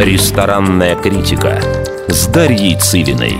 Ресторанная критика с Дарьей Цивиной.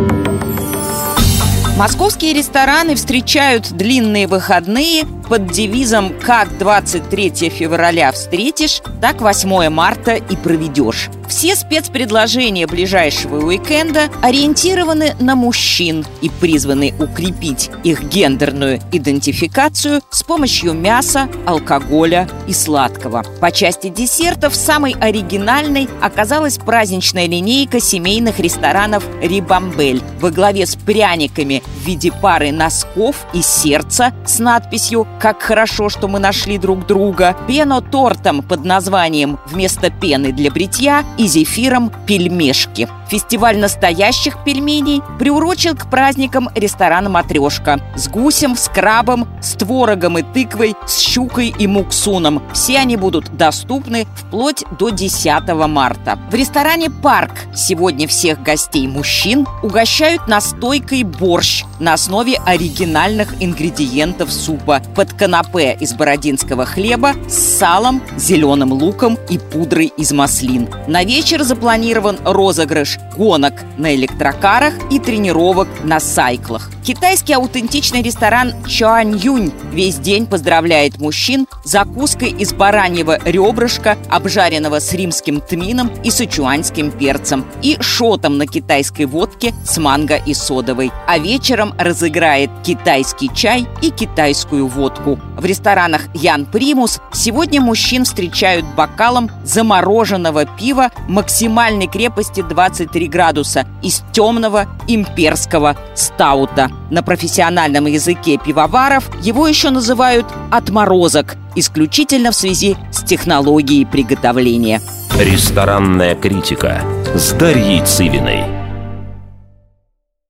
Московские рестораны встречают длинные выходные под девизом «Как 23 февраля встретишь, так 8 марта и проведешь». Все спецпредложения ближайшего уикенда ориентированы на мужчин и призваны укрепить их гендерную идентификацию с помощью мяса, алкоголя и сладкого. По части десертов самой оригинальной оказалась праздничная линейка семейных ресторанов «Рибамбель» во главе с пряниками в виде пары носков и сердца с надписью «Как хорошо, что мы нашли друг друга», пено-тортом под названием «Вместо пены для бритья» и зефиром «Пельмешки». Фестиваль настоящих пельменей приурочен к праздникам ресторана «Матрешка» с гусем, с крабом, с творогом и тыквой, с щукой и муксуном. Все они будут доступны вплоть до 10 марта. В ресторане «Парк» сегодня всех гостей мужчин угощают настойкой борщ на основе оригинальных ингредиентов супа под канапе из бородинского хлеба с салом, зеленым луком и пудрой из маслин. На вечер запланирован розыгрыш гонок на электрокарах и тренировок на сайклах. Китайский аутентичный ресторан Чуаньюнь весь день поздравляет мужчин закуской из бараньего ребрышка, обжаренного с римским тмином и сычуаньским перцем, и шотом на китайской водке с манго и содовой. А вечером разыграет китайский чай и китайскую водку. В ресторанах Ян Примус сегодня мужчин встречают бокалом замороженного пива максимальной крепости 23 градуса из темного имперского стаута. На профессиональном языке пивоваров его еще называют «отморозок», исключительно в связи с технологией приготовления. Ресторанная критика с Дарьей Цивиной.